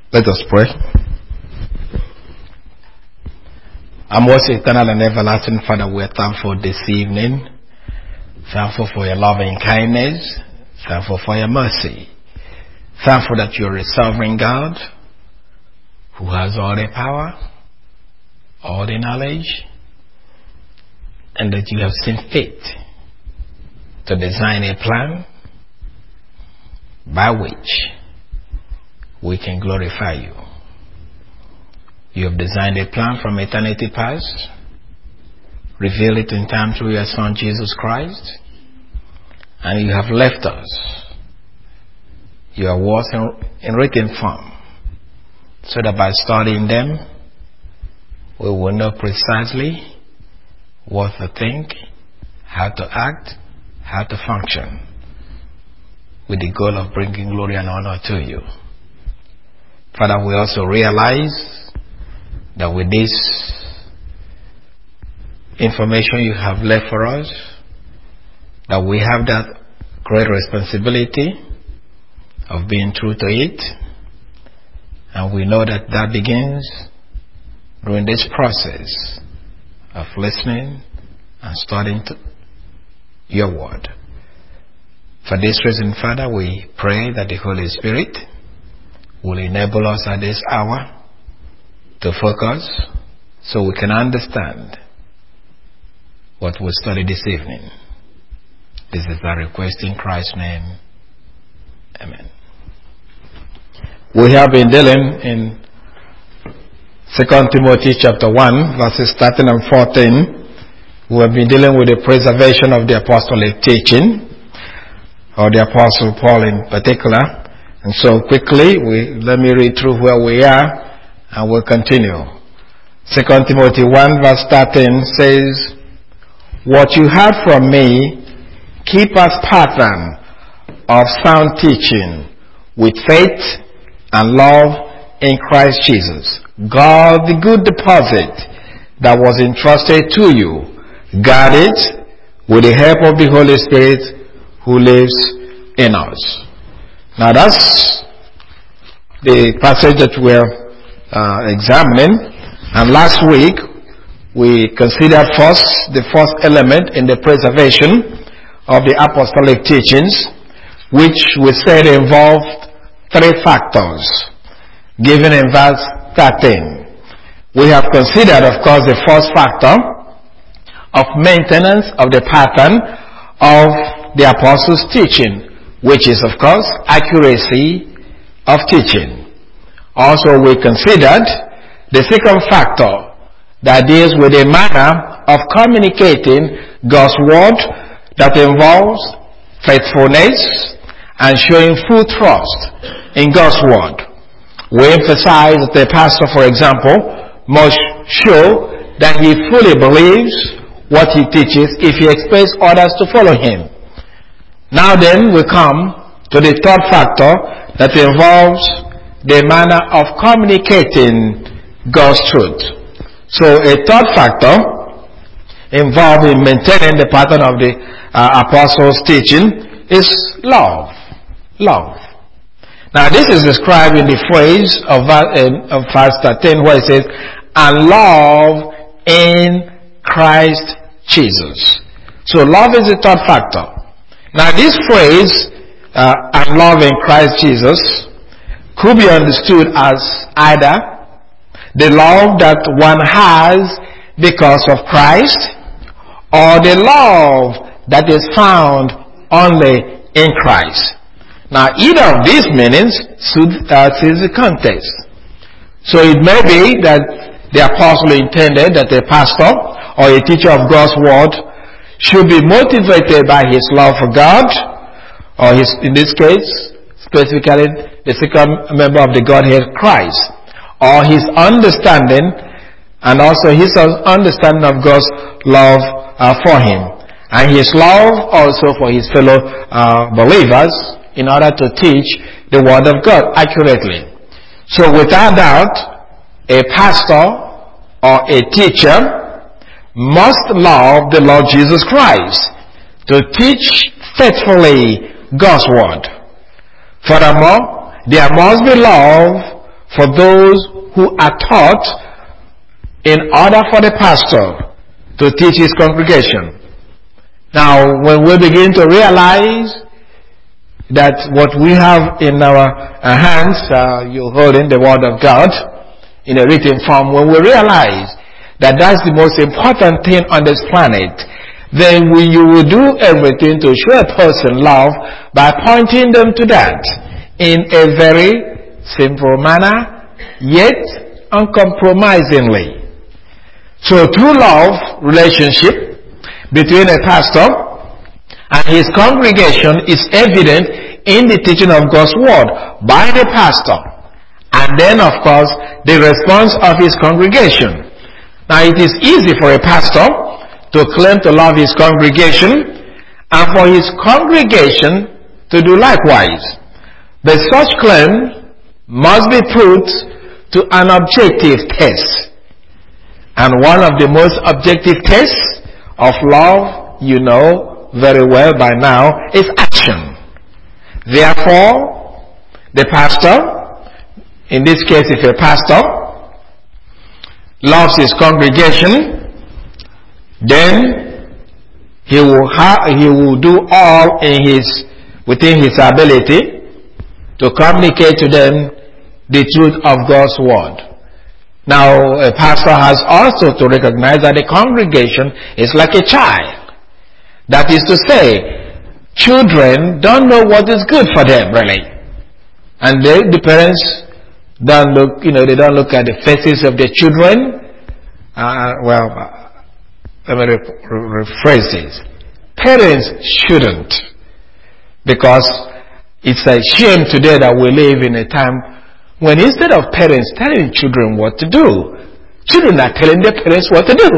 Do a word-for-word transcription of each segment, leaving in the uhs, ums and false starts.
Let us pray. Our most eternal and everlasting Father, we are thankful this evening. Thankful for your loving kindness. Thankful for your mercy. Thankful that you are a sovereign God who has all the power, all the knowledge, and that you have seen fit to design a plan by which we can glorify you. You have designed a plan from eternity past, revealed it in time through your Son Jesus Christ, and you have left us your words in, in written form, so that by studying them, we will know precisely what to think, how to act, how to function, with the goal of bringing glory and honor to you. Father, we also realize that with this information you have left for us, that we have that great responsibility of being true to it, and we know that that begins during this process of listening and studying to your word. For this reason, Father, we pray that the Holy Spirit will enable us at this hour to focus so we can understand what we study this evening. This is our request in Christ's name. Amen. We have been dealing in Second Timothy chapter one, verses thirteen and fourteen. We have been dealing with the preservation of the apostolic teaching, or the Apostle Paul in particular. And so quickly, we let me read through where we are, and we'll continue. Second Timothy one verse thirteen says, "What you heard from me, keep as pattern of sound teaching, with faith and love in Christ Jesus. Guard the good deposit that was entrusted to you. Guard it with the help of the Holy Spirit who lives in us." Now that's the passage that we're uh, examining. And last week we considered first the first element in the preservation of the apostolic teachings, which we said involved three factors given in verse thirteen. We have considered, of course, the first factor of maintenance of the pattern of the apostles' teaching, which is, of course, accuracy of teaching. Also, we considered the second factor that deals with a manner of communicating God's word that involves faithfulness and showing full trust in God's word. We emphasize that the pastor, for example, must show that he fully believes what he teaches if he expects others to follow him. Now then, we come to the third factor that involves the manner of communicating God's truth. So a third factor involved in maintaining the pattern of the uh, apostles' teaching is love. Love. Now this is described in the phrase of, uh, of verse thirteen where it says, "And love in Christ Jesus." So love is the third factor. Now this phrase, uh, "and love in Christ Jesus," could be understood as either the love that one has because of Christ, or the love that is found only in Christ. Now either of these meanings suits uh, the context. So it may be that the apostle intended that a pastor or a teacher of God's word should be motivated by his love for God, or his, in this case, specifically the second member of the Godhead, Christ, or his understanding, and also his understanding of God's love uh, for him, and his love also for his fellow uh, believers in order to teach the word of God accurately. So without doubt, a pastor or a teacher must love the Lord Jesus Christ to teach faithfully God's word. Furthermore, there must be love for those who are taught in order for the pastor to teach his congregation. Now, when we begin to realize that what we have in our uh, hands, uh, you're holding the Word of God in a written form, when we realize that that's the most important thing on this planet, then we, you will do everything to show a person love by pointing them to that in a very simple manner, yet uncompromisingly. So true love relationship between a pastor and his congregation is evident in the teaching of God's Word by the pastor, and then of course the response of his congregation. Now it is easy for a pastor to claim to love his congregation and for his congregation to do likewise. But such claim must be put to an objective test. And one of the most objective tests of love, you know very well by now, is action. Therefore, the pastor, in this case if a pastor loves his congregation, then he will ha- he will do all in his within his ability to communicate to them the truth of God's Word. Now, a pastor has also to recognize that the congregation is like a child. That is to say, children don't know what is good for them, really. And they, the parents don't look, you know, they don't look at the faces of their children. Uh, well, let me rephrase this. Parents shouldn't, because it's a shame today that we live in a time when instead of parents telling children what to do, children are telling their parents what to do.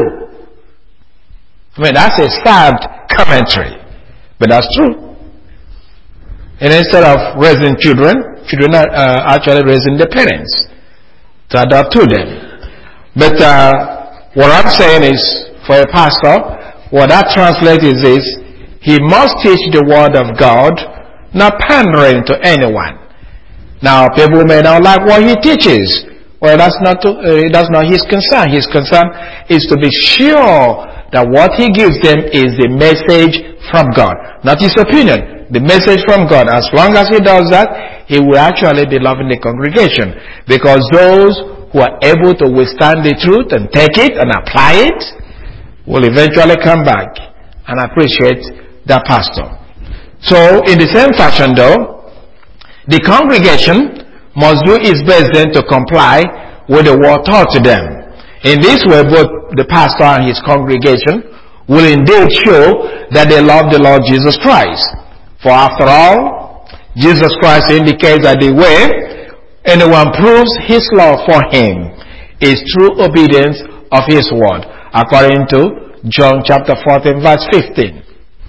I mean, that's a sad commentary, but that's true. And instead of raising children, children are uh, actually raising their parents to adopt to them. But uh, what I'm saying is, for a pastor, what that translates is this: he must teach the Word of God, not pandering to anyone. Now, people may not like what he teaches. Well, that's not to, uh, that's not his concern. His concern is to be sure that what he gives them is the message from God, not his opinion. The message from God. As long as he does that, he will actually be loving the congregation, because those who are able to withstand the truth and take it and apply it will eventually come back and appreciate that pastor. So, in the same fashion though, the congregation must do its best then to comply with the word taught to them. In this way, both the pastor and his congregation will indeed show that they love the Lord Jesus Christ. For after all, Jesus Christ indicates that the way anyone proves his love for him is through obedience of his word, according to John chapter fourteen verse fifteen.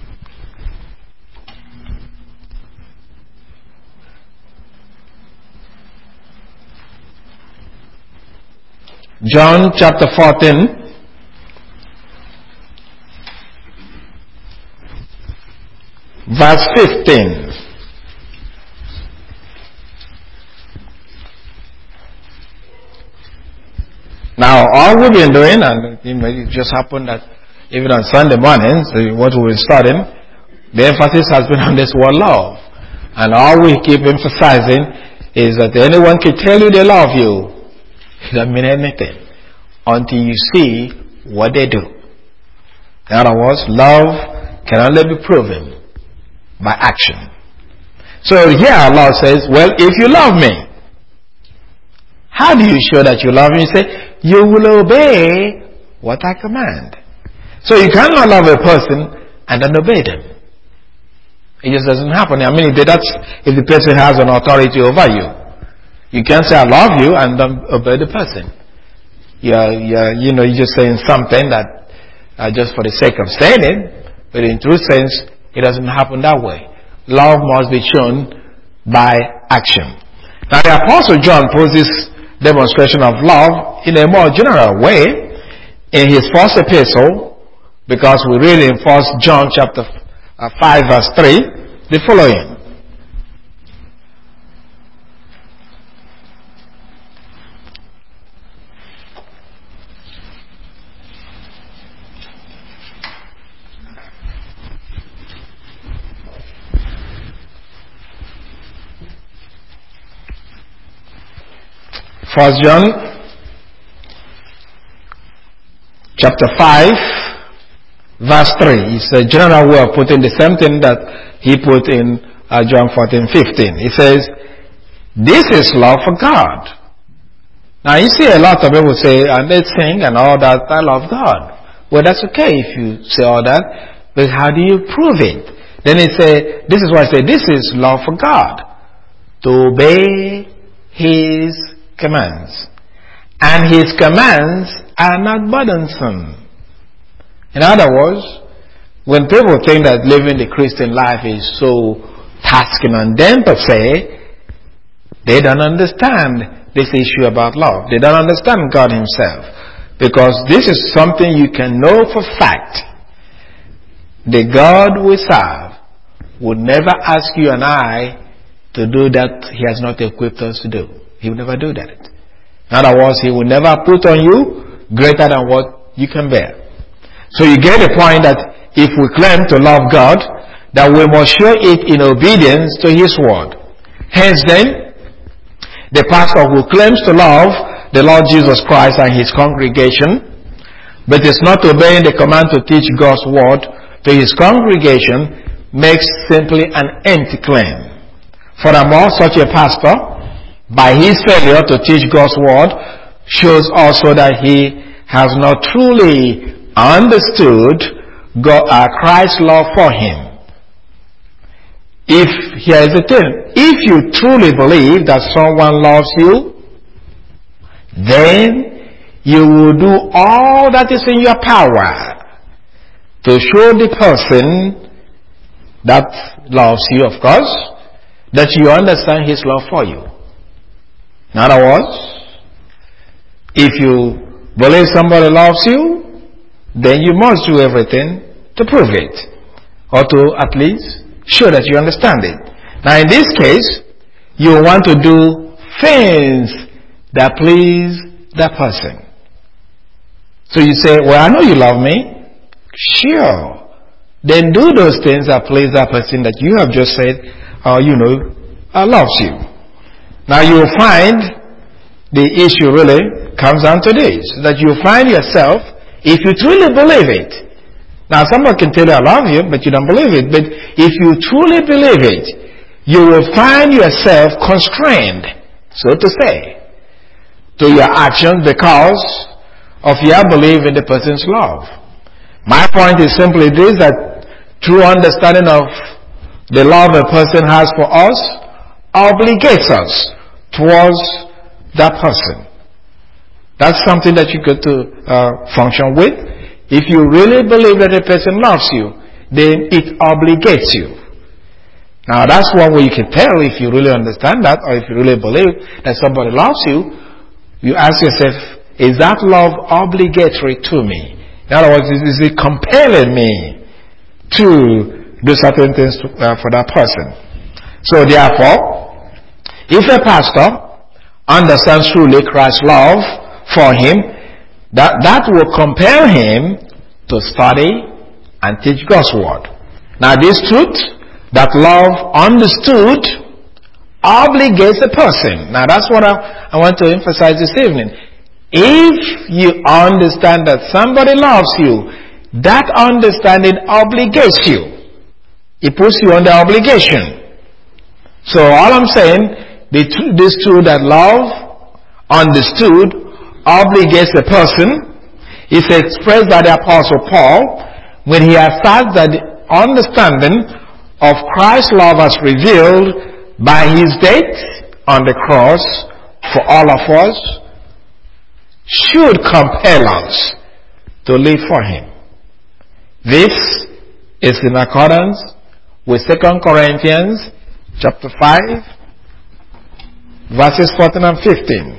John chapter fourteen verse fifteen. Now, all we've been doing, and it just happened that even on Sunday mornings, what we've been studying, the emphasis has been on this word love. And all we keep emphasizing is that anyone can tell you they love you, it doesn't mean anything until you see what they do. In other words, love can only be proven by action. So here Allah says, well, if you love me, how do you show that you love me? You say, you will obey what I command. So you cannot love a person and then obey them. It just doesn't happen. I mean, if that's if the person has an authority over you. You can't say I love you and then obey the person. You're, you're, you know, you're just saying something that uh, just for the sake of saying it, but in true sense, it doesn't happen that way. Love must be shown by action. Now the Apostle John puts this demonstration of love in a more general way in his first epistle, because we read in First John chapter five verse three the following: First John chapter five, verse three. It's a general way of putting the same thing that he put in uh, John fourteen fifteen. He says, this is love for God. Now you see a lot of people say, and they sing and all that, I love God. Well, that's okay if you say all that, but how do you prove it? Then he say, this is why I say, this is love for God. To obey His commands. And His commands are not burdensome. In other words, when people think that living the Christian life is so tasking on them per se, they don't understand this issue about love. They don't understand God Himself. Because this is something you can know for fact. The God we serve would never ask you and I to do that He has not equipped us to do. He will never do that. In other words, He will never put on you greater than what you can bear. So you get the point that if we claim to love God, that we must show it in obedience to His word. Hence then, the pastor who claims to love the Lord Jesus Christ and His congregation, but is not obeying the command to teach God's word to His congregation, makes simply an empty claim. Furthermore, such a pastor, by his failure to teach God's word, shows also that he has not truly understood God, uh, Christ's love for him. If, here is the thing, if you truly believe that someone loves you, then you will do all that is in your power to show the person that loves you, of course, that you understand his love for you. In other words, if you believe somebody loves you, then you must do everything to prove it, or to at least show that you understand it. Now in this case, you want to do things that please that person. So you say, well, I know you love me. Sure. Then do those things that please that person that you have just said, uh, you know, uh, loves you. Now you will find the issue really comes down to this, that you find yourself, if you truly believe it. Now someone can tell you I love you, but you don't believe it. But if you truly believe it, you will find yourself constrained, so to say, to your actions because of your belief in the person's love. My point is simply this, that true understanding of the love a person has for us obligates us towards that person. That's something that you got to uh, function with. If you really believe that a person loves you, then it obligates you. Now that's one way you can tell if you really understand that, or if you really believe that somebody loves you. You ask yourself, is that love obligatory to me? In other words, is it compelling me to do certain things to, uh, for that person? So therefore, if a pastor understands truly Christ's love for him, that, that will compel him to study and teach God's word. Now this truth, that love understood, obligates a person. Now that's what I, I want to emphasize this evening. If you understand that somebody loves you, that understanding obligates you. It puts you under obligation. So all I'm saying, the, this truth that love understood obligates a person is expressed by the Apostle Paul when he asserts that the understanding of Christ's love as revealed by his death on the cross for all of us should compel us to live for him. This is in accordance with Second Corinthians chapter five, verses fourteen and fifteen.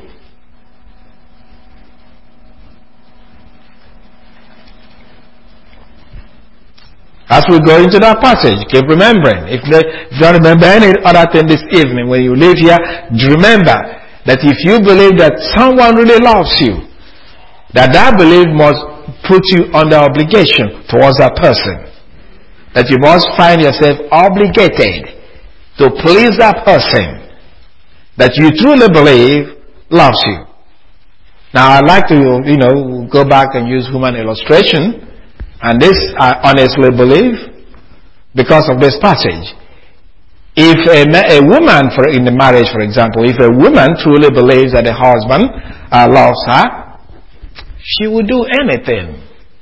As we go into that passage, keep remembering. If you don't remember any other thing this evening, when you leave here, remember that if you believe that someone really loves you, that that belief must put you under obligation towards that person. That you must find yourself obligated to please that person that you truly believe loves you. Now, I'd like to, you know, go back and use human illustration. And this, I honestly believe, because of this passage. If a, a woman, for, in the marriage, for example, if a woman truly believes that the husband uh, loves her, she will do anything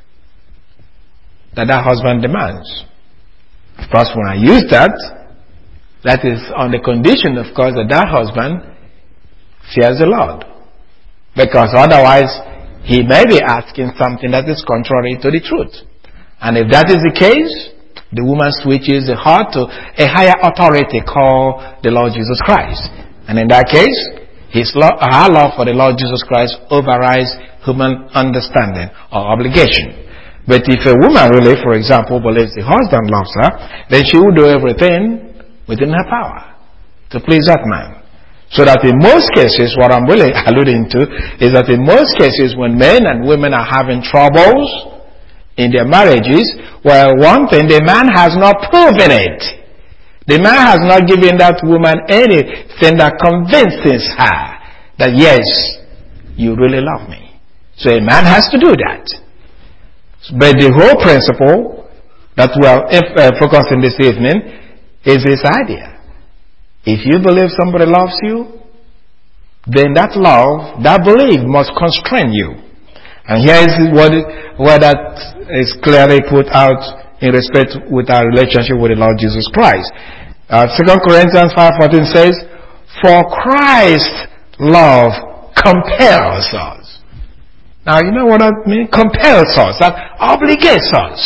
that that husband demands. Of course, when I use that, that is on the condition, of course, that that husband fears the Lord. Because otherwise, he may be asking something that is contrary to the truth. And if that is the case, the woman switches the heart to a higher authority called the Lord Jesus Christ. And in that case, his love, her love for the Lord Jesus Christ overrides human understanding or obligation. But if a woman really, for example, believes the husband loves her, then she will do everything within her power to please that man. So that in most cases, what I'm really alluding to is that in most cases when men and women are having troubles in their marriages, well, one thing, the man has not proven it. The man has not given that woman anything that convinces her that, yes, you really love me. So a man has to do that. But the whole principle that we are uh, focusing this evening is this idea. If you believe somebody loves you, then that love, that belief must constrain you. And here is what, what that is clearly put out in respect with our relationship with the Lord Jesus Christ. Uh, Second Corinthians five fourteen says, "For Christ's love compels us." Now, you know what that means? Compels us. That obligates us.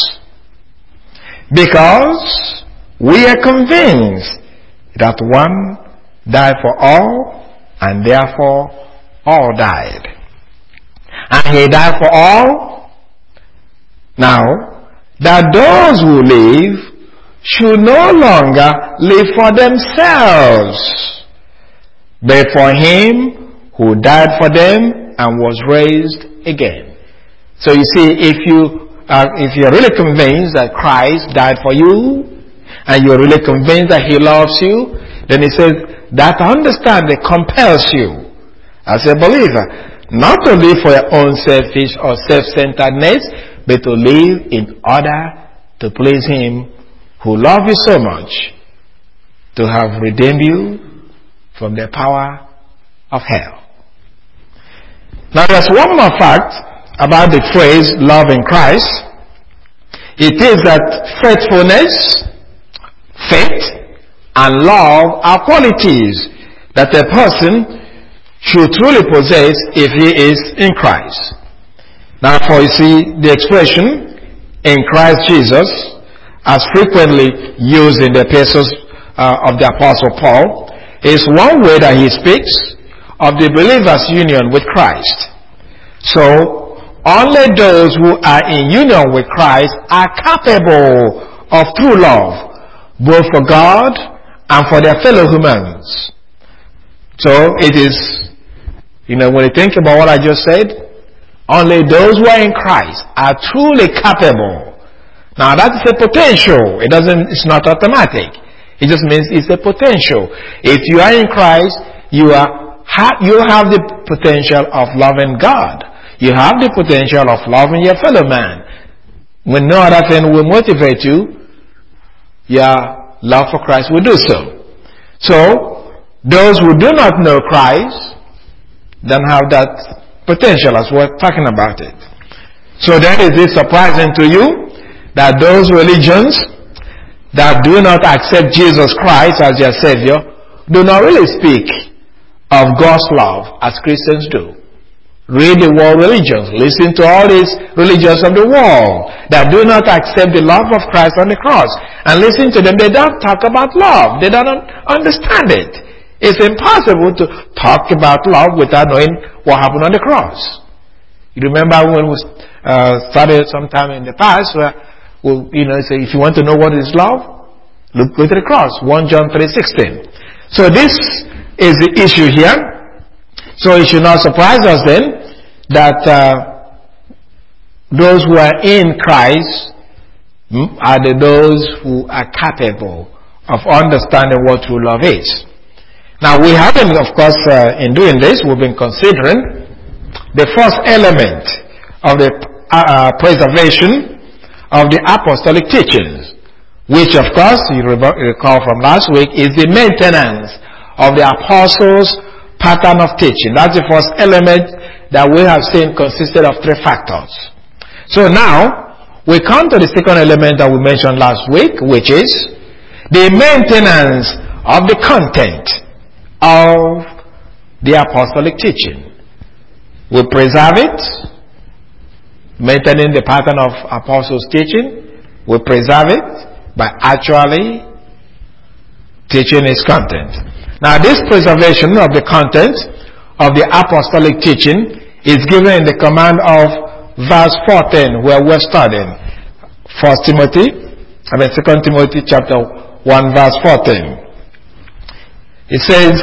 Because we are convinced that one died for all, and therefore all died. And he died for all. Now, that those who live should no longer live for themselves, but for him who died for them and was raised again. So you see, if you are, if you're really convinced that Christ died for you, and you're really convinced that he loves you, then he says that understanding compels you as a believer not to live for your own selfish or self-centeredness, but to live in order to please him who loved you so much to have redeemed you from the power of hell. Now there's one more fact about the phrase love in Christ. It is that faithfulness, faith, and love are qualities that a person should truly possess if he is in Christ. Now, for you see, the expression in Christ Jesus, as frequently used in the epistles uh, of the Apostle Paul, is one way that he speaks of the believer's union with Christ. So, only those who are in union with Christ are capable of true love, both for God and for their fellow humans. So it is, you know, when you think about what I just said, only those who are in Christ are truly capable. Now that is a potential. It doesn't, it's not automatic. It just means it's a potential. If you are in Christ, you are, ha, you have the potential of loving God. You have the potential of loving your fellow man. When no other thing will motivate you, your love for Christ will do so. So, those who do not know Christ don't have that potential as we're talking about it. So then is it surprising to you that those religions that do not accept Jesus Christ as their Savior do not really speak of God's love as Christians do? Read the world religions. Listen to all these religions of the world that do not accept the love of Christ on the cross. And listen to them. They don't talk about love. They don't understand it. It's impossible to talk about love without knowing what happened on the cross. You remember when we uh, started sometime in the past where, we, you know, say, if you want to know what is love, look, go to the cross. First John three sixteen. So this is the issue here. So it should not surprise us then that uh, those who are in Christ hmm, are the those who are capable of understanding what true love is. Now we haven't, of course, uh, in doing this, we've been considering the first element of the uh, preservation of the apostolic teachings, which, of course, you recall from last week, is the maintenance of the apostles' pattern of teaching. That's the first element that we have seen consisted of three factors. So now, we come to the second element that we mentioned last week, which is the maintenance of the content of the apostolic teaching. We preserve it, maintaining the pattern of apostles' teaching. We preserve it by actually teaching its content. Now, this preservation of the content of the apostolic teaching is given in the command of verse fourteen, where we're studying First Timothy, I mean Second Timothy chapter one, verse fourteen. It says,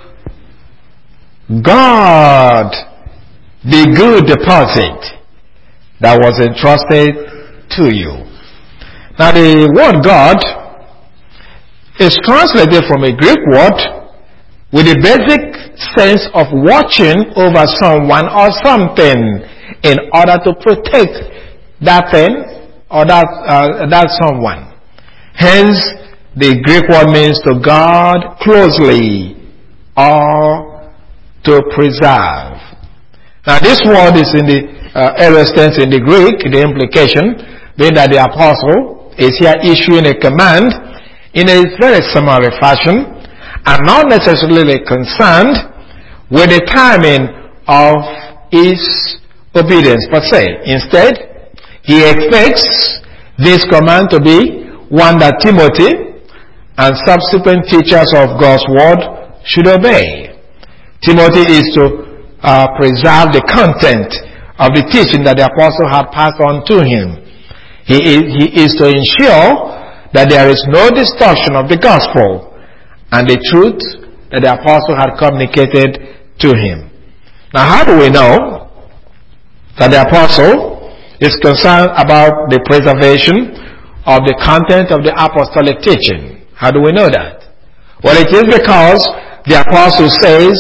"God the good deposit that was entrusted to you." Now, the word God is translated from a Greek word with the basic sense of watching over someone or something in order to protect that thing or that, uh, that someone. Hence, the Greek word means to guard closely or to preserve. Now, this word is in the uh, aorist tense in the Greek, the implication being that the apostle is here issuing a command in a very summary fashion and not necessarily concerned with the timing of his obedience per se. Instead, he expects this command to be one that Timothy and subsequent teachers of God's word should obey. Timothy is to uh, preserve the content of the teaching that the apostle had passed on to him. He is, he is to ensure that there is no distortion of the gospel and the truth that the apostle had communicated to him. Now, how do we know that the apostle is concerned about the preservation of the content of the apostolic teaching? How do we know that? Well, it is because the apostle says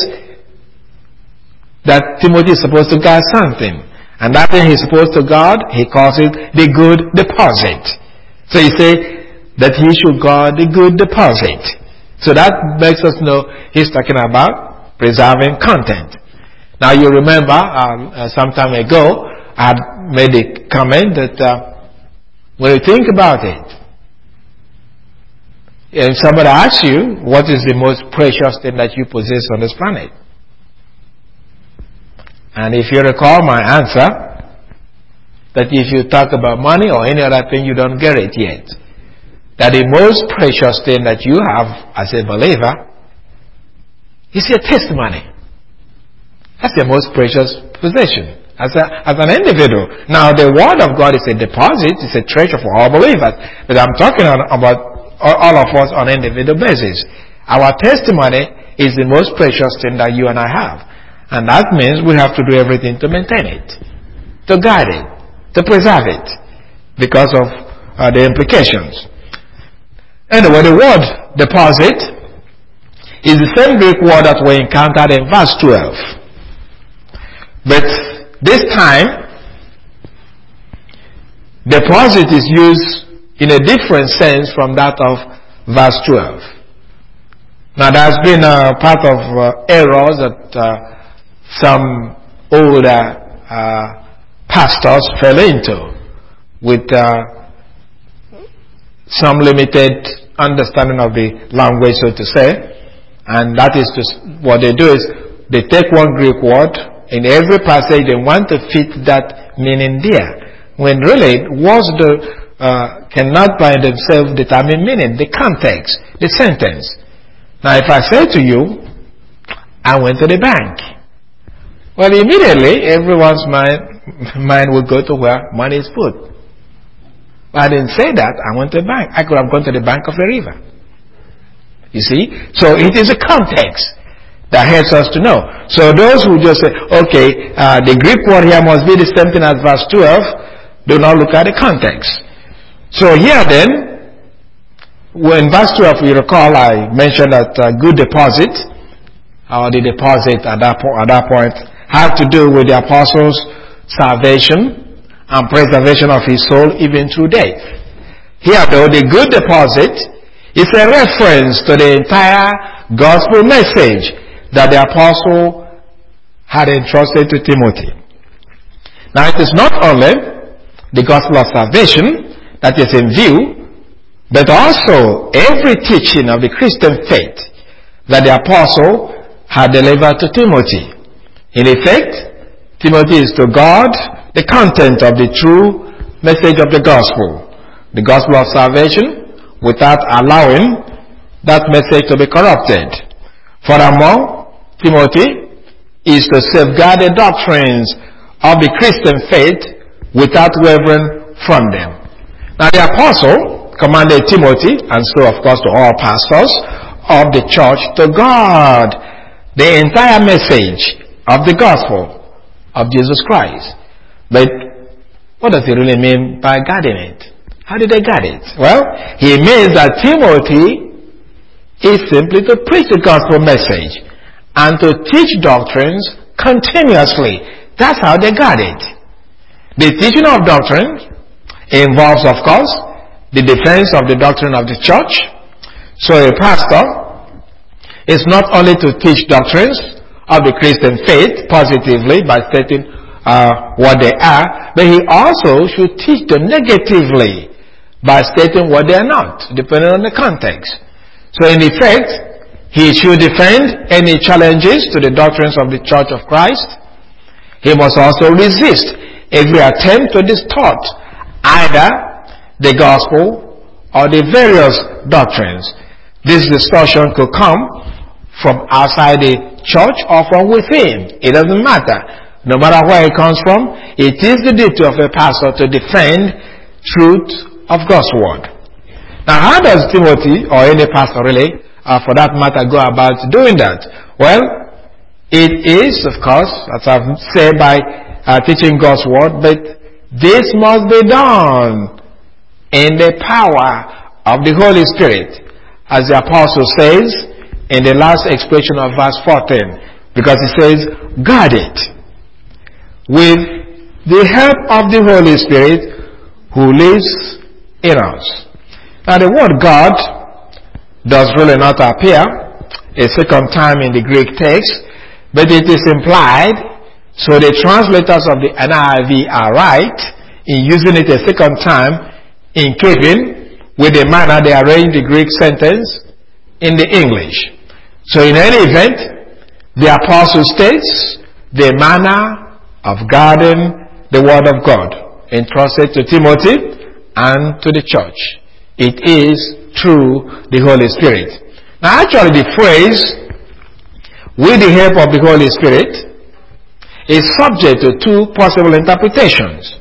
that Timothy is supposed to guard something. And that thing he's supposed to guard, he calls it the good deposit. So he says that he should guard the good deposit. So that makes us know he's talking about preserving content. Now you remember, um, uh, some time ago, I had made a comment that uh, when you think about it, and somebody asks you, what is the most precious thing that you possess on this planet? And if you recall my answer, that if you talk about money or any other thing, you don't get it yet. That the most precious thing that you have as a believer is your testimony. That's the most precious possession as, a, as an individual. Now, the Word of God is a deposit, it's a treasure for all believers. But I'm talking on, about all of us on an individual basis. Our testimony is the most precious thing that you and I have. And that means we have to do everything to maintain it, to guide it, to preserve it, because of uh, the implications. Anyway, the word deposit is the same Greek word that we encountered in verse twelve. But this time, deposit is used in a different sense from that of verse twelve. Now, there's been a part of uh, errors that uh, some older uh, pastors fell into with uh, some limited understanding of the language, so to say. And that is to, what they do is they take one Greek word in every passage, they want to fit that meaning there, when really words do, uh, cannot by themselves determine meaning, the context, the sentence. Now, if I say to you, I went to the bank, well, immediately everyone's mind mind will go to where money is put. But I didn't say that. I went to the bank. I could have gone to the bank of the river. You see? So it is a context that helps us to know. So those who just say, okay, uh, the Greek word here must be the same thing as verse twelve, do not look at the context. So here then, when verse twelve, you recall I mentioned that uh, good deposit or the deposit at that, po- at that point had to do with the apostles' salvation and preservation of his soul even through death. Here though, the good deposit is a reference to the entire gospel message that the apostle had entrusted to Timothy. Now it is not only the gospel of salvation that is in view, but also every teaching of the Christian faith that the apostle had delivered to Timothy. In effect, Timothy is to guard the content of the true message of the gospel, the gospel of salvation, without allowing that message to be corrupted. Furthermore, Timothy is to safeguard the doctrines of the Christian faith without wavering from them. Now the apostle commanded Timothy, and so of course to all pastors of the church, to guard the entire message of the gospel of Jesus Christ. But what does he really mean by guarding it? How did they guard it? Well, he means that Timothy is simply to preach the gospel message and to teach doctrines continuously. That's how they guard it. The teaching of doctrine involves, of course, the defense of the doctrine of the church. So a pastor is not only to teach doctrines of the Christian faith positively by stating uh, what they are, but he also should teach them negatively by stating what they are not, depending on the context. So in effect, he should defend any challenges to the doctrines of the Church of Christ. He must also resist every attempt to distort either the gospel or the various doctrines. This distortion could come from outside the church or from within. It doesn't matter. No matter where it comes from, it is the duty of a pastor to defend truth of God's word. Now, how does Timothy, or any pastor really, uh, for that matter, go about doing that? Well, it is, of course, as I've said, by uh, teaching God's word, but this must be done in the power of the Holy Spirit, as the apostle says in the last expression of verse fourteen, because he says, guard it with the help of the Holy Spirit who lives in us. Now the word God does really not appear a second time in the Greek text, but it is implied, so the translators of the N I V are right in using it a second time in keeping with the manner they arrange the Greek sentence in the English. So in any event, the apostle states the manner of guarding the word of God entrusted to Timothy and to the church. It is through the Holy Spirit. Now actually the phrase, with the help of the Holy Spirit, is subject to two possible interpretations.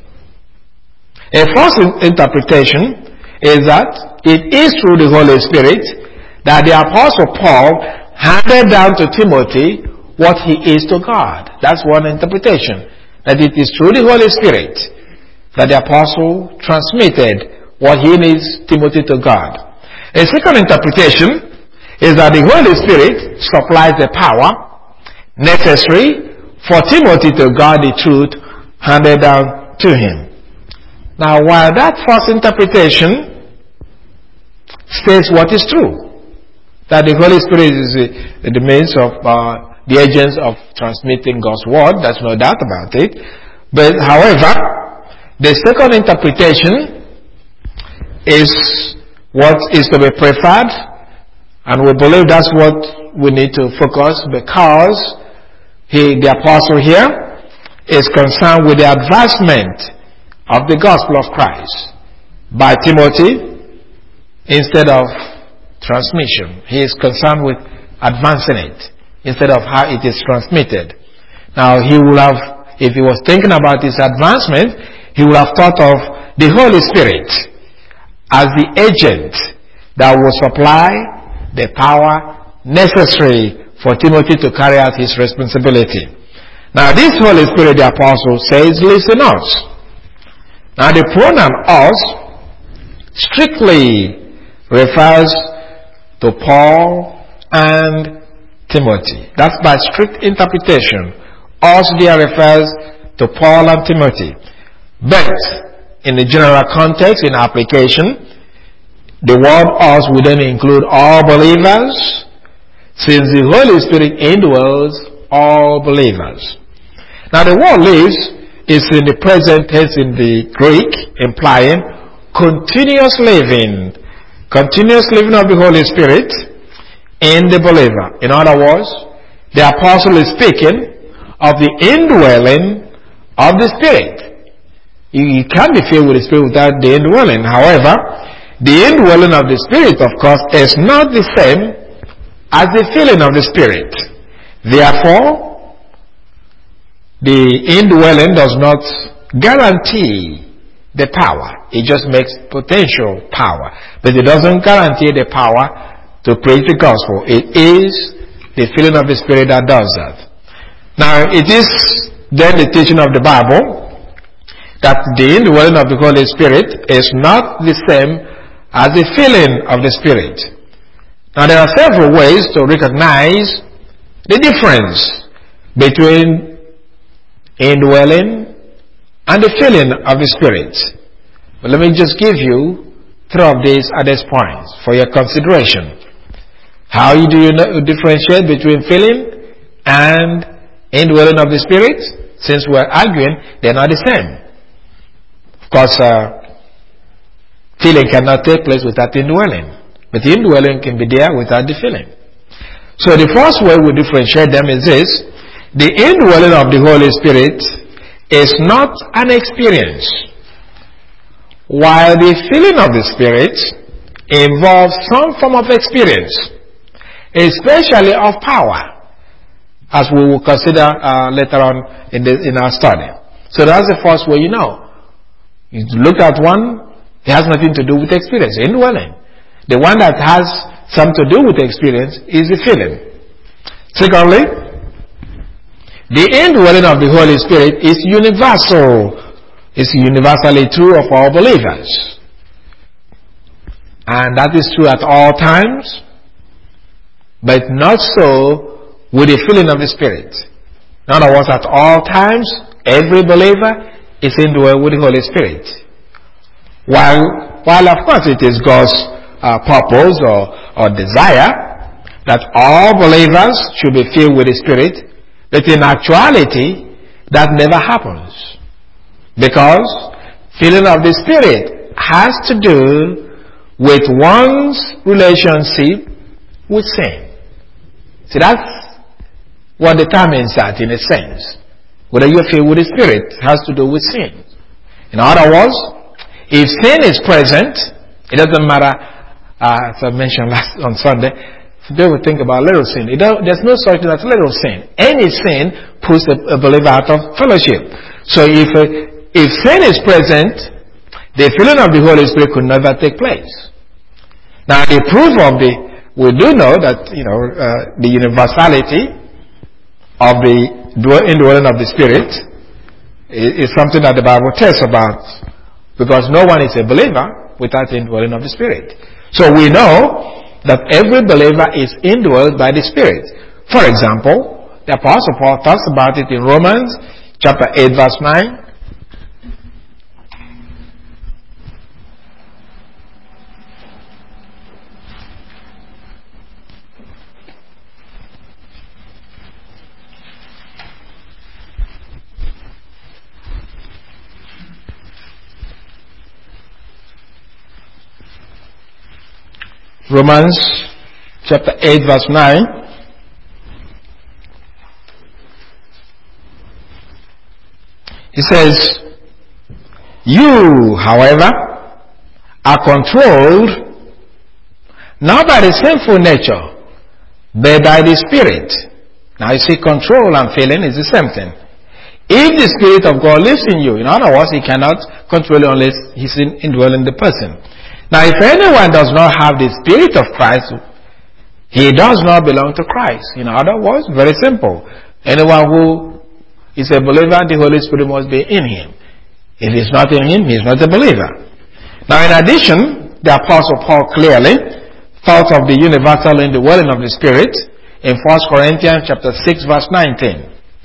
A first interpretation is that it is through the Holy Spirit that the Apostle Paul handed down to Timothy what he is to God. That's one interpretation. That it is through the Holy Spirit that the Apostle transmitted what he needs Timothy to God. A second interpretation is that the Holy Spirit supplies the power necessary for Timothy to guard the truth handed down to him. Now, while that first interpretation states what is true, that the Holy Spirit is the, the means of uh, the agents of transmitting God's word, that's no doubt about it. But however, the second interpretation is what is to be preferred, and we believe that's what we need to focus, because he, the apostle here, is concerned with the advancement of the gospel of Christ by Timothy instead of transmission. He is concerned with advancing it instead of how it is transmitted. Now, he would have, if he was thinking about his advancement, he would have thought of the Holy Spirit as the agent that will supply the power necessary for Timothy to carry out his responsibility. Now, this Holy Spirit, the apostle says, lives in us. Now, the pronoun us strictly refers to Paul and Timothy. That's by strict interpretation. Us there refers to Paul and Timothy. But in the general context, in application, the word us would then include all believers, since the Holy Spirit indwells all believers. Now the word lives is in the present tense in the Greek, implying continuous living, continuous living of the Holy Spirit in the believer. In other words, the apostle is speaking of the indwelling of the Spirit. You, you can't be filled with the Spirit without the indwelling. However, the indwelling of the Spirit, of course, is not the same as the filling of the Spirit. Therefore, the indwelling does not guarantee the power. It just makes potential power. But it doesn't guarantee the power to preach the gospel. It is the filling of the Spirit that does that. Now, it is then the teaching of the Bible that the indwelling of the Holy Spirit is not the same as the filling of the Spirit. Now, there are several ways to recognize the difference between indwelling and the filling of the Spirit. But let me just give you three of these at this point for your consideration. How do you differentiate between filling and indwelling of the Spirit? Since we're arguing, they're not the same. Of course, uh, filling cannot take place without indwelling. But the indwelling can be there without the filling. So the first way we differentiate them is this. The indwelling of the Holy Spirit is not an experience, while the filling of the Spirit involves some form of experience, especially of power, as we will consider uh, later on in, the, in our study. So that's the first way you know. You look at one, it has nothing to do with experience, indwelling. The one that has something to do with experience is the filling. Secondly, the indwelling of the Holy Spirit is universal. It's universally true of all believers. And that is true at all times, but not so with the filling of the Spirit. In other words, at all times, every believer is indwelled with the Holy Spirit. While, while of course it is God's uh, purpose or, or desire that all believers should be filled with the Spirit, but in actuality, that never happens. Because filling of the Spirit has to do with one's relationship with sin. See, that's what determines that in a sense. Whether you're filled with the Spirit has to do with sin. In other words, if sin is present, it doesn't matter, uh, as I mentioned last on Sunday, they will think about little sin. It there's no such thing as little sin. Any sin puts a, a believer out of fellowship. So if uh, if sin is present, the filling of the Holy Spirit could never take place. Now the proof of the, we do know that, you know, uh, the universality of the indwelling of the Spirit is, is something that the Bible tells about, because no one is a believer without the indwelling of the Spirit. So we know that every believer is indwelled by the Spirit. For example, the Apostle Paul talks about it in Romans chapter eight verse nine. Romans chapter eight verse nine. It says, you, however, are controlled not by the sinful nature, but by the Spirit. Now you see, control and feeling is the same thing. If the Spirit of God lives in you, in other words, He cannot control you unless He's indwelling the person. Now, if anyone does not have the Spirit of Christ, he does not belong to Christ. In other words, very simple. Anyone who is a believer, the Holy Spirit must be in him. If he's not in him, he's not a believer. Now, in addition, the Apostle Paul clearly thought of the universal indwelling of the Spirit in First Corinthians chapter six verse nineteen.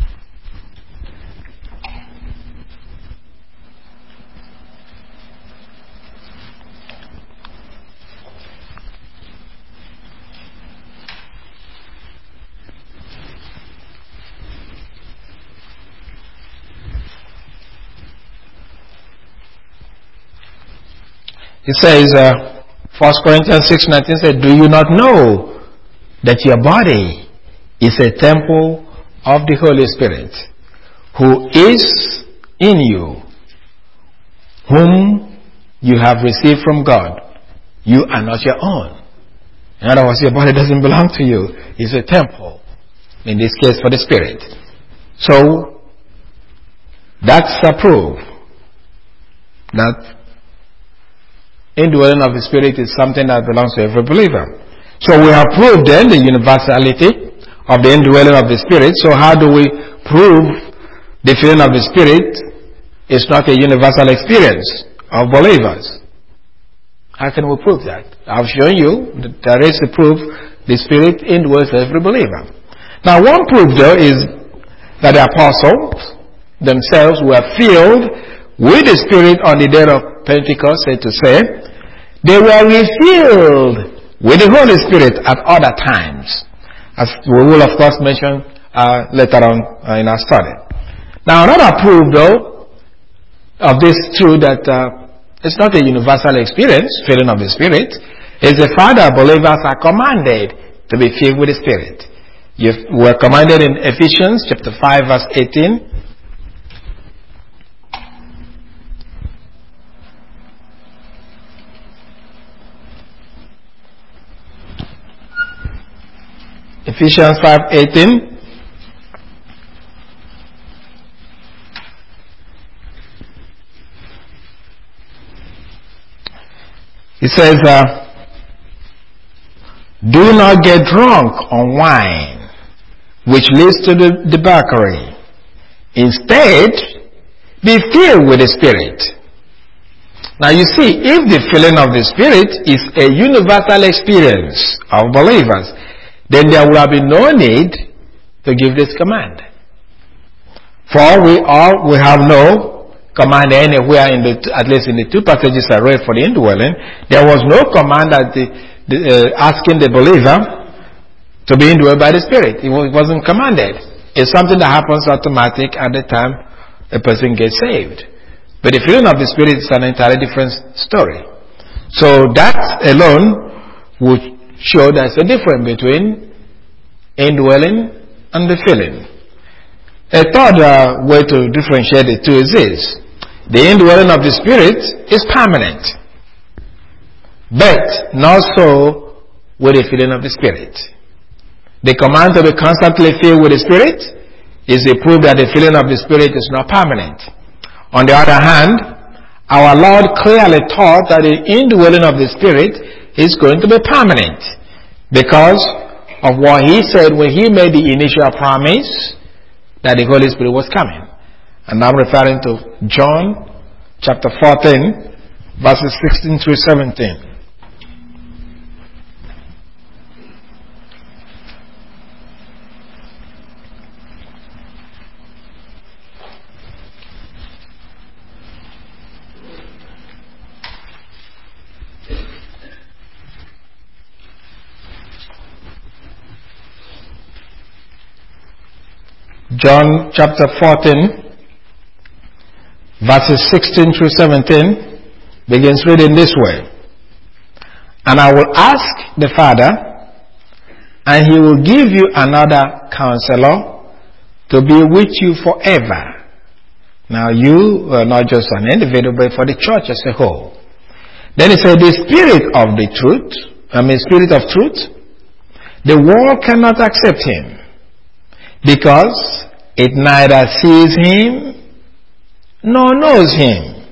It says, uh, First Corinthians six nineteen says, do you not know that your body is a temple of the Holy Spirit, who is in you, whom you have received from God? You are not your own. In other words, your body doesn't belong to you. It's a temple, in this case for the Spirit. So, that's a proof that indwelling of the Spirit is something that belongs to every believer. So we have proved then the universality of the indwelling of the Spirit. So how do we prove the feeling of the Spirit is not a universal experience of believers? How can we prove that? I've shown you that there is a proof the Spirit indwells every believer. Now one proof though is that the apostles themselves were filled with the Spirit on the day of Pentecost, so to say. They were refilled with the Holy Spirit at other times, as we will of course mention uh, later on uh, in our study. Now another proof though of this truth that uh, it's not a universal experience, filling of the Spirit, is the fact that believers are commanded to be filled with the Spirit. You were commanded in Ephesians chapter five verse eighteen. Ephesians five eighteen. It says, uh, do not get drunk on wine, which leads to the debauchery. Instead, be filled with the Spirit. Now you see, if the filling of the Spirit is a universal experience of believers, then there will be no need to give this command. For we all we have no command anywhere in the, at least in the two passages I read for the indwelling, there was no command that the, the, uh, asking the believer to be indwelled by the Spirit. It wasn't commanded. It's something that happens automatic at the time a person gets saved. But the filling of the Spirit is an entirely different story. So that alone would show there's a difference between indwelling and the filling. A third uh, way to differentiate the two is this. The indwelling of the Spirit is permanent, but not so with the filling of the Spirit. The command to be constantly filled with the Spirit is a proof that the filling of the Spirit is not permanent. On the other hand, our Lord clearly taught that the indwelling of the Spirit is going to be permanent because of what he said when he made the initial promise that the Holy Spirit was coming. And I'm referring to John chapter fourteen verses sixteen through seventeen. John chapter fourteen, verses sixteen through seventeen, begins reading this way. And I will ask the Father, and he will give you another counselor to be with you forever. Now you are not just an individual, but for the church as a whole. Then he said, the Spirit of the truth, I mean Spirit of truth, the world cannot accept him, because it neither sees him nor knows him.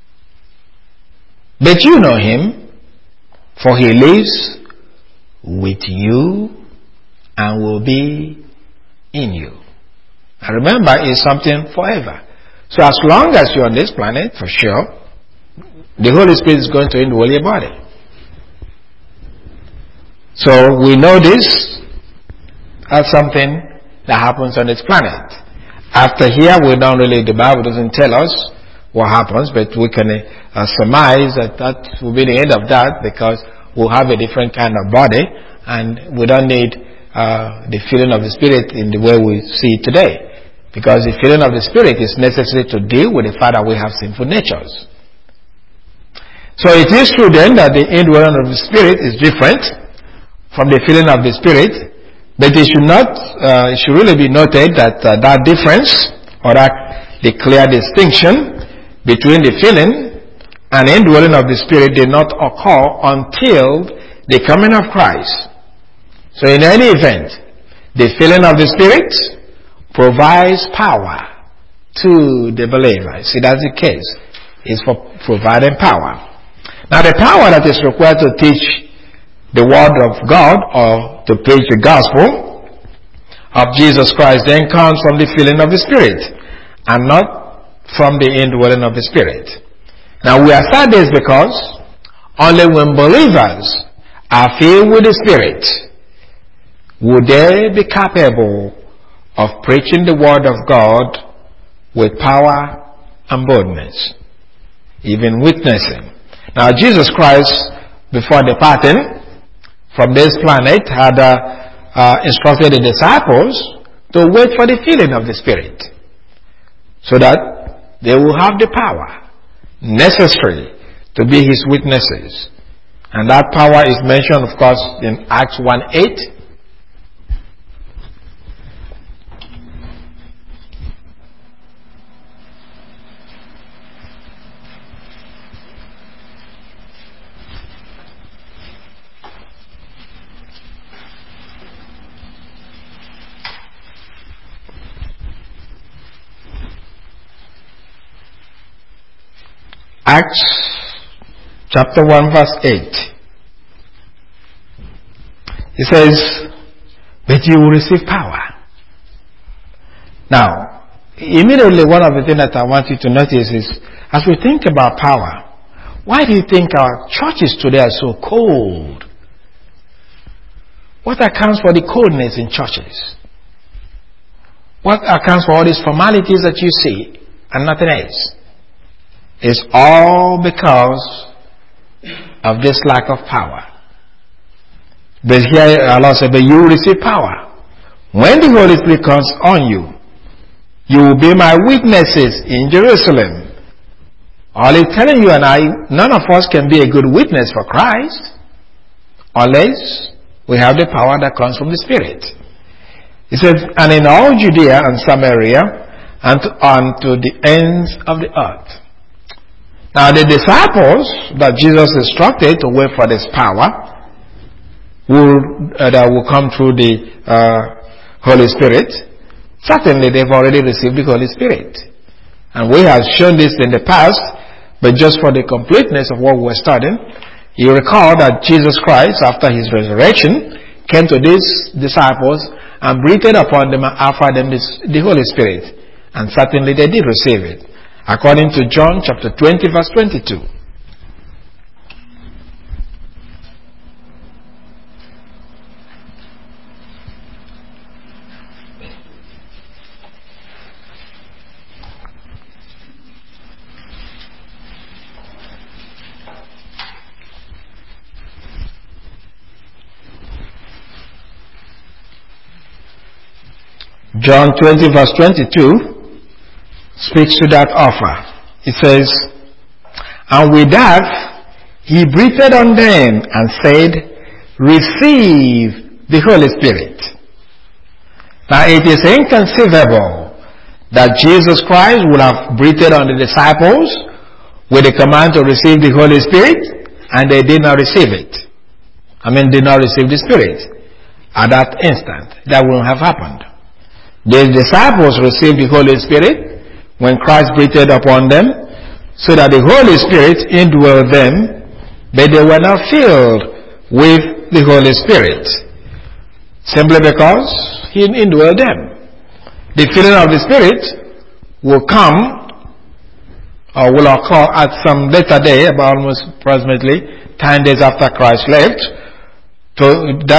But you know him, for he lives with you and will be in you. And remember, it's something forever. So as long as you're on this planet, for sure, the Holy Spirit is going to indwell your body. So we know this as something that happens on this planet. After here, we don't really, the Bible doesn't tell us what happens, but we can uh, surmise that that will be the end of that, because we'll have a different kind of body, and we don't need uh, the feeling of the Spirit in the way we see it today. Because the feeling of the Spirit is necessary to deal with the fact that we have sinful natures. So it is true then that the indwelling of the Spirit is different from the feeling of the Spirit, but it should not, uh, it should really be noted that uh, that difference, or that the clear distinction between the feeling and indwelling of the Spirit did not occur until the coming of Christ. So in any event, the feeling of the Spirit provides power to the believer. See, that's the case. It's for providing power. Now, the power that is required to teach the Word of God, or to preach the gospel of Jesus Christ, then comes from the filling of the Spirit, and not from the indwelling of the Spirit. Now, we are sad this because only when believers are filled with the Spirit would they be capable of preaching the Word of God with power and boldness, even witnessing. Now, Jesus Christ, before departing from this planet, had uh, uh, instructed the disciples to wait for the filling of the Spirit, so that they will have the power necessary to be His witnesses. And that power is mentioned, of course, in Acts one eight. Acts chapter one verse eight. It says, "But you will receive power." Now, immediately one of the things that I want you to notice is, as we think about power, why do you think our churches today are so cold? What accounts for the coldness in churches? What accounts for all these formalities that you see and nothing else? It's all because of this lack of power. But here Allah said, "But you will receive power when the Holy Spirit comes on you. You will be my witnesses in Jerusalem." All He's telling you and I, none of us can be a good witness for Christ unless we have the power that comes from the Spirit. He says, "And in all Judea and Samaria and to, unto the ends of the earth." Now, the disciples that Jesus instructed to wait for this power will, uh, that will come through the uh, Holy Spirit. Certainly, they've already received the Holy Spirit. And we have shown this in the past, but just for the completeness of what we're studying, you recall that Jesus Christ, after His resurrection, came to these disciples and breathed upon them and offered them this, the Holy Spirit. And certainly they did receive it, according to John chapter twenty verse twenty-two. John twenty verse twenty-two speaks to that offer. It says, "And with that He breathed on them and said, receive the Holy Spirit." Now it is inconceivable that Jesus Christ would have breathed on the disciples with a command to receive the Holy Spirit, and they did not receive it. I mean, did not receive the Spirit at that instant. That wouldn't have happened. The disciples received the Holy Spirit when Christ breathed upon them, so that the Holy Spirit indwelled them, but they were not filled with the Holy Spirit, simply because He indwelled them. The filling of the Spirit will come, or will occur at some later day, about almost approximately ten days after Christ left. So that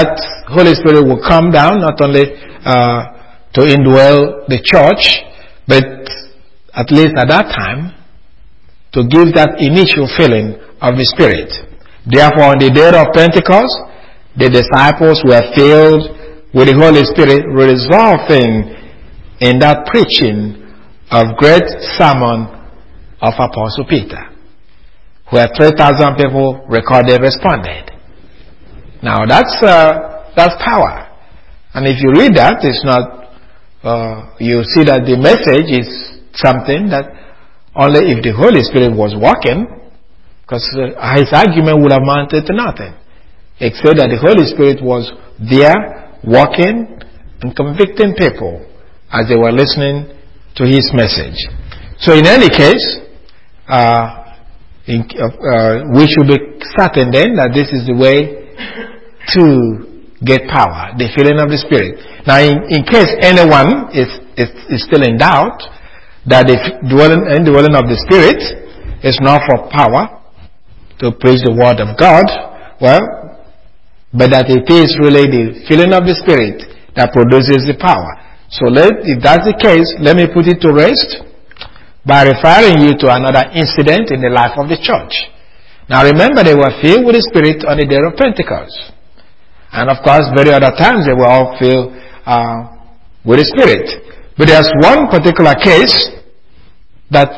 Holy Spirit will come down not only uh, to indwell the church, but at least at that time, to give that initial feeling of the Spirit. Therefore, on the day of Pentecost, the disciples were filled with the Holy Spirit, resulting in that preaching of great sermon of Apostle Peter, where three thousand people recorded responded. Now that's uh, that's power, and if you read that, it's not. Uh, you see that the message is something that only if the Holy Spirit was working, because uh, his argument would have amounted to nothing, except that the Holy Spirit was there working and convicting people as they were listening to his message. So in any case, uh, in, uh, uh, we should be certain then that this is the way to get power, the filling of the Spirit. Now, in, in case anyone is, is, is still in doubt that the dwelling, indwelling of the Spirit is not for power to preach the word of God, well, but that it is really the filling of the Spirit that produces the power. So let, if that's the case, let me put it to rest by referring you to another incident in the life of the church. Now remember, they were filled with the Spirit on the day of Pentecost. And of course, very other times they were all filled uh, with the Spirit. But there's one particular case that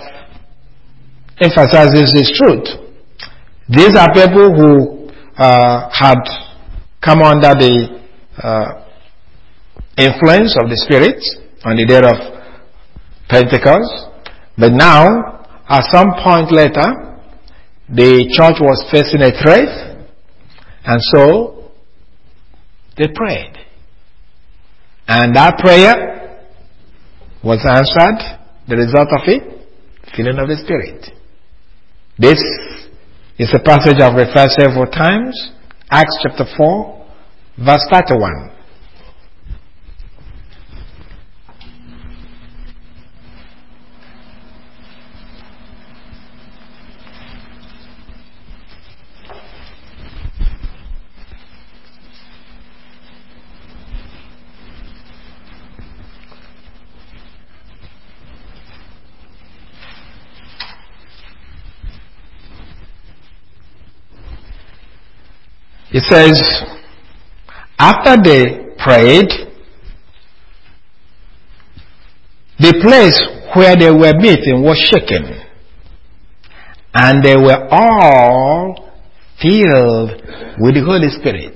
emphasizes this truth. These are people who uh, had come under the uh, influence of the Spirit on the day of Pentecost. But now, at some point later, the church was facing a threat, and so they prayed. And that prayer was answered. The result of it, filling of the Spirit. This is a passage I've referred several times. Acts chapter four, verse thirty-one. It says, after they prayed, the place where they were meeting was shaken, and they were all filled with the Holy Spirit.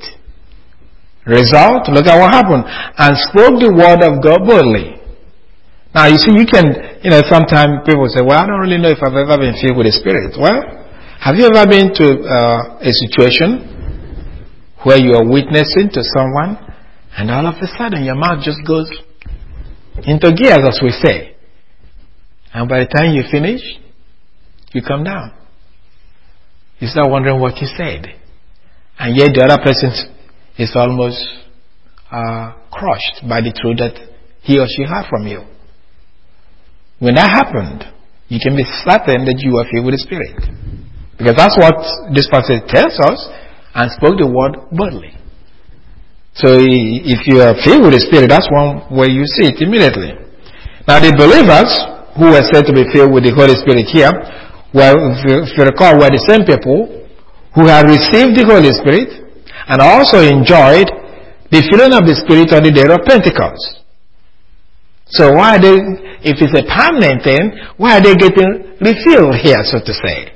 Result, look at what happened. And spoke the word of God boldly. Now you see, you can, you know, sometimes people say, well, I don't really know if I've ever been filled with the Spirit. Well, have you ever been to uh, a situation where you are witnessing to someone, and all of a sudden your mouth just goes into gears, as we say, and by the time you finish, you come down. You start wondering what you said, and yet the other person is almost uh, crushed by the truth that he or she heard from you. When that happened, you can be certain that you are filled with the Spirit, because that's what this passage tells us. And spoke the word boldly. So if you are filled with the Spirit, that's one way you see it immediately. Now the believers who were said to be filled with the Holy Spirit here, well, if you recall, were the same people who had received the Holy Spirit and also enjoyed the filling of the Spirit on the day of Pentecost. So why are they, if it's a permanent thing, why are they getting refilled here, so to say?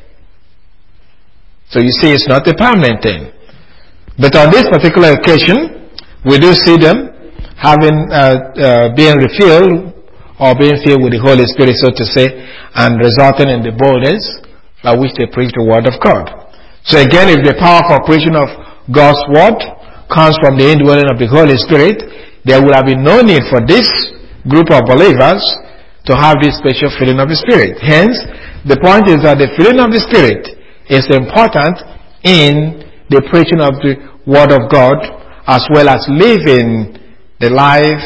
So you see, it's not a permanent thing. But on this particular occasion, we do see them having, uh, uh, being refilled or being filled with the Holy Spirit, so to say, and resulting in the boldness by which they preach the Word of God. So again, if the powerful preaching of God's Word comes from the indwelling of the Holy Spirit, there will have been no need for this group of believers to have this special filling of the Spirit. Hence, the point is that the filling of the Spirit is important in the preaching of the Word of God, as well as living the life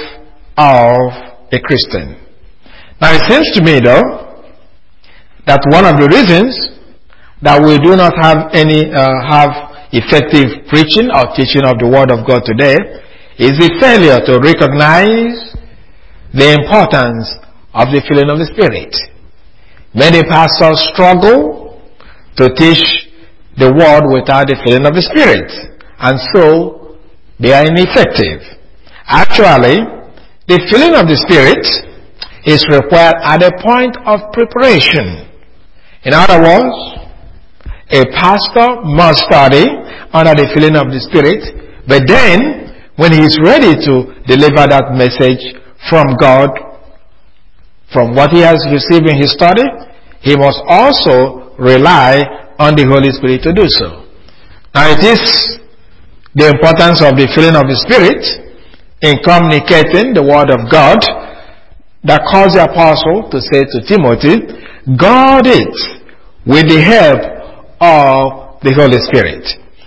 of a Christian. Now it seems to me though that one of the reasons that we do not have any uh, have effective preaching or teaching of the Word of God today is the failure to recognize the importance of the filling of the Spirit. Many pastors struggle to teach the word without the filling of the Spirit, and so they are ineffective. Actually, the filling of the Spirit is required at a point of preparation. In other words, a pastor must study under the filling of the Spirit, but then when he is ready to deliver that message from God, from what he has received in his study, he must also rely on the Holy Spirit to do so. Now it is the importance of the filling of the Spirit in communicating the Word of God that caused the apostle to say to Timothy, guard it with the help of the Holy Spirit.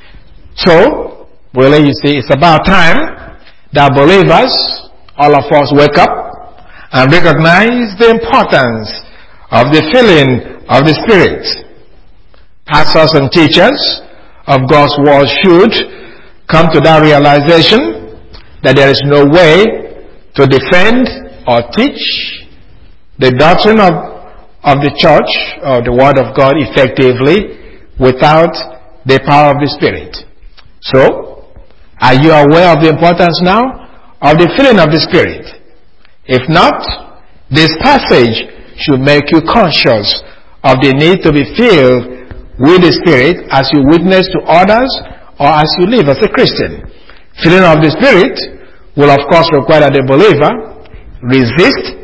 So, really you see, it's about time that believers, all of us, wake up and recognize the importance of the filling of the Spirit. Pastors and teachers of God's Word should come to that realization that there is no way to defend or teach the doctrine of, of the church or the Word of God effectively without the power of the Spirit. So, are you aware of the importance now of the filling of the Spirit? If not, this passage should make you conscious of the need to be filled with the Spirit as you witness to others or as you live as a Christian. Filling of the Spirit will of course require that the believer resist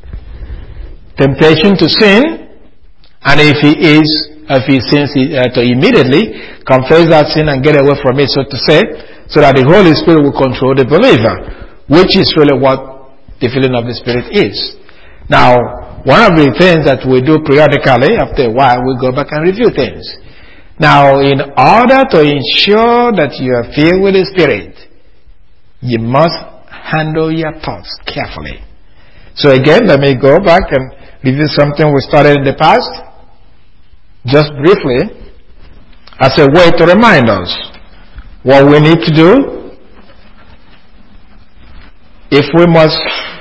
temptation to sin, and if he is, if he sins, uh, to immediately confess that sin and get away from it, so to say, so that the Holy Spirit will control the believer, which is really what the filling of the Spirit is. Now, one of the things that we do periodically, after a while, we go back and review things. Now, in order to ensure that you are filled with the Spirit, you must handle your thoughts carefully. So again, let me go back and review something we started in the past, just briefly, as a way to remind us what we need to do if we must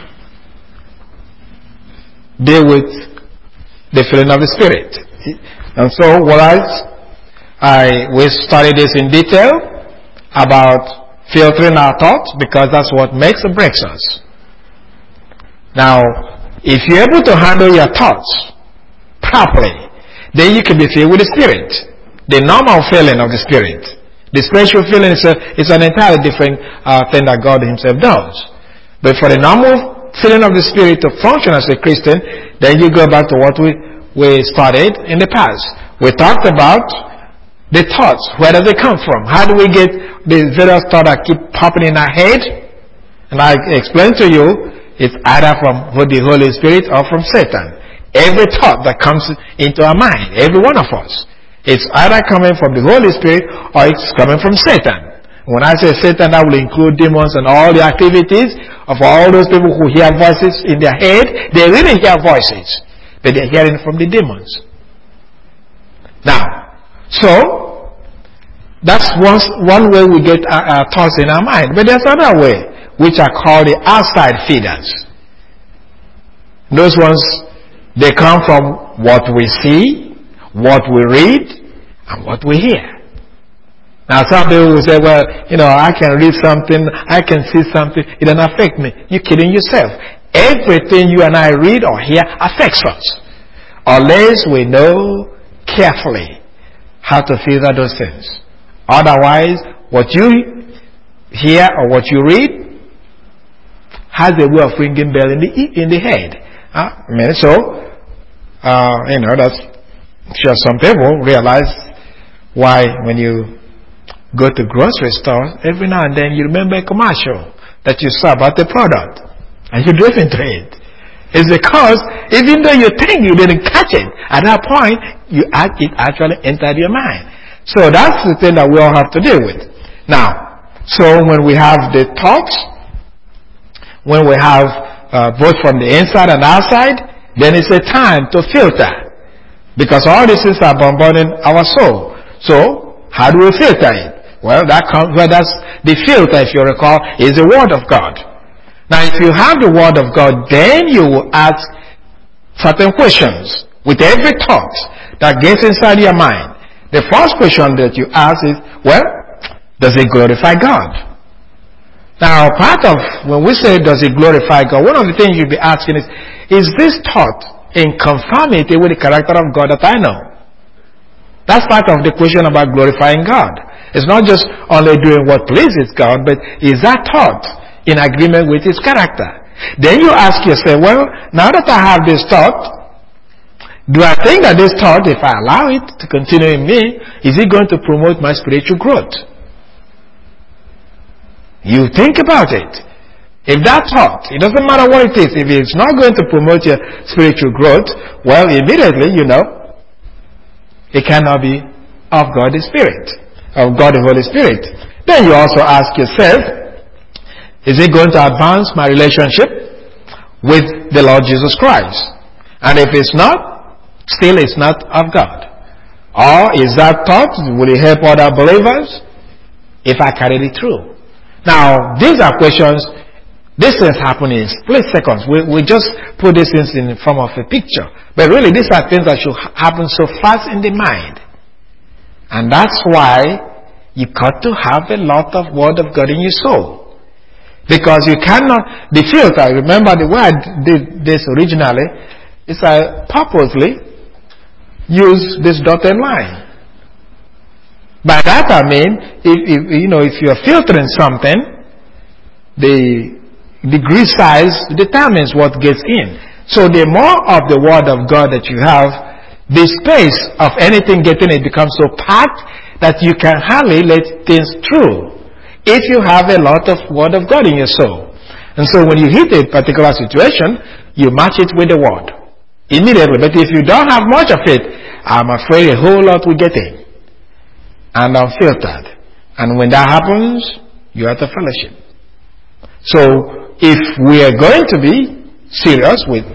deal with the filling of the Spirit. And so, what I, I we studied this in detail about filtering our thoughts, because that's what makes or breaks us. Now, if you're able to handle your thoughts properly, then you can be filled with the Spirit. The normal filling of the Spirit. The spiritual filling is, a, is an entirely different uh, thing that God Himself does. But for the normal filling of the Spirit to function as a Christian, then you go back to what we, we studied in the past. We talked about the thoughts. Where does it come from? How do we get the various thoughts that keep popping in our head? And I explained to you, it's either from the Holy Spirit or from Satan. Every thought that comes into our mind, every one of us, it's either coming from the Holy Spirit or it's coming from Satan. When I say Satan, that will include demons and all the activities of all those people who hear voices in their head. They really hear voices, but they're hearing from the demons. Now, so that's one, one way we get our, our thoughts in our mind. But there's another way, which are called the outside feeders. Those ones, they come from what we see, what we read, and what we hear. Now some people will say, well, you know, I can read something, I can see something, it doesn't affect me. You're kidding yourself. Everything you and I read or hear affects us, unless we know carefully how to filter those things. Otherwise, what you hear or what you read has a way of ringing bell in the in the head. Uh, I mean, so uh, you know, that's sure some people realize why when you go to grocery stores, every now and then you remember a commercial that you saw about the product and you drive into it. It's because even though you think you didn't catch it, at that point you act, it actually entered your mind. So that's the thing that we all have to deal with. Now, so when we have the thoughts, when we have uh, both from the inside and outside, then it's a time to filter, because all these things are bombarding our soul. So how do we filter it? Well, that comes, well, that's the filter, if you recall, is the Word of God. Now, if you have the Word of God, then you will ask certain questions with every thought that gets inside your mind. The first question that you ask is, well, does it glorify God? Now, part of when we say does it glorify God, one of the things you'll be asking is, is this thought in conformity with the character of God that I know? That's part of the question about glorifying God. It's not just only doing what pleases God, but is that thought in agreement with His character? Then you ask yourself, well, now that I have this thought, do I think that this thought, if I allow it to continue in me, is it going to promote my spiritual growth? You think about it. If that thought, it doesn't matter what it is, if it's not going to promote your spiritual growth, well, immediately, you know, it cannot be of God the Spirit, of God the Holy Spirit. Then you also ask yourself, is it going to advance my relationship with the Lord Jesus Christ? And if it's not, still it's not of God. Or is that thought, will it help other believers if I carry it through? Now, these are questions, these things happen in split seconds. We, we just put these things in the form of a picture. But really, these are things that should happen so fast in the mind. And that's why you got to have a lot of Word of God in your soul. Because you cannot, the filter, remember the way I did this originally, is I purposely use this dotted line. By that I mean, if, if you know, if you're filtering something, the degree size determines what gets in. So the more of the Word of God that you have, the space of anything getting it becomes so packed that you can hardly let things through if you have a lot of Word of God in your soul. And so when you hit a particular situation, you match it with the Word immediately. But if you don't have much of it, I'm afraid a whole lot will get in and unfiltered. And when that happens, you're out of fellowship. So if we are going to be serious with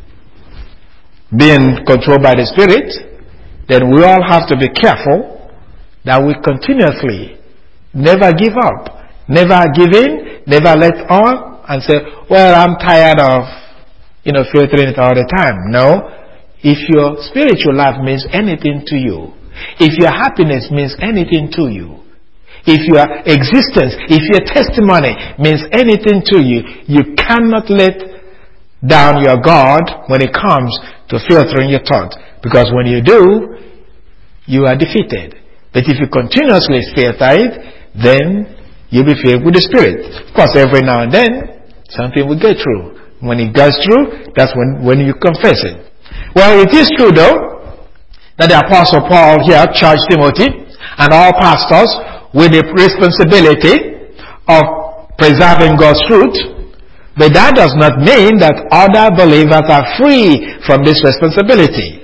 being controlled by the Spirit, then we all have to be careful that we continuously never give up, never give in, never let on and say, well, I'm tired of, you know, filtering it all the time. No. If your spiritual life means anything to you, if your happiness means anything to you, if your existence, if your testimony means anything to you, you cannot let down your guard when it comes to filtering your thought. Because when you do, you are defeated. But if you continuously filter it, then you'll be filled with the Spirit. Of course, every now and then, something will get through. When it goes through, that's when, when you confess it. Well, it is true though, that the Apostle Paul here charged Timothy and all pastors with the responsibility of preserving God's truth, but that does not mean that other believers are free from this responsibility.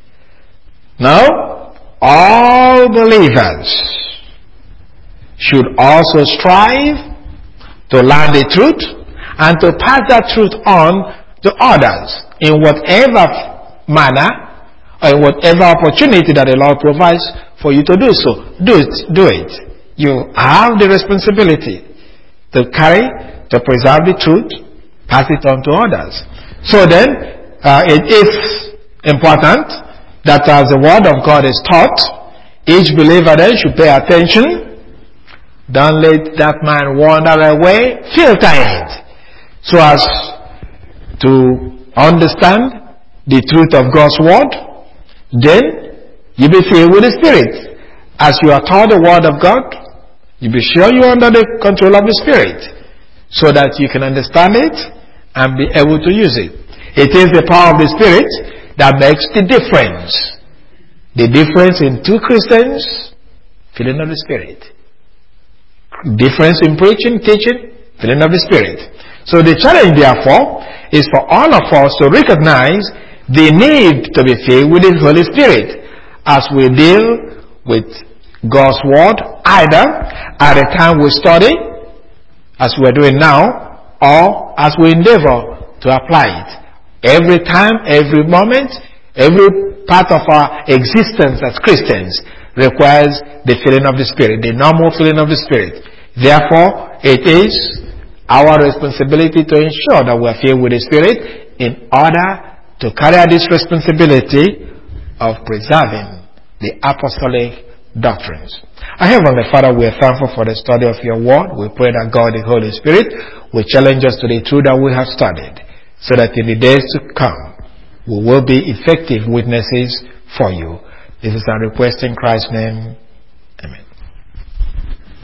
No, all believers should also strive to learn the truth and to pass that truth on to others in whatever manner or in whatever opportunity that the Lord provides for you to do so. Do it. Do it. You have the responsibility to carry, to preserve the truth, pass it on to others. So then, uh, it is important that as the Word of God is taught, each believer then should pay attention. Don't let that man wander away. Filter it so as to understand the truth of God's Word. Then you be filled with the Spirit. As you are taught the Word of God, you be sure you're under the control of the Spirit so that you can understand it and be able to use it. It is the power of the Spirit that makes the difference. The difference in two Christians filling of the Spirit. Difference in preaching, teaching, filling of the Spirit. So the challenge therefore is for all of us to recognize the need to be filled with the Holy Spirit as we deal with God's Word, either at the time we study, as we're doing now, or as we endeavor to apply it. Every time, every moment, every part of our existence as Christians, requires the filling of the Spirit, the normal filling of the Spirit. Therefore, it is our responsibility to ensure that we are filled with the Spirit in order to carry out this responsibility of preserving the apostolic doctrines. Our Heavenly Father, we are thankful for the study of your word. We pray that God, the Holy Spirit, will challenge us to the truth that we have studied, so that in the days to come, we will be effective witnesses for you. This is our request in Christ's name.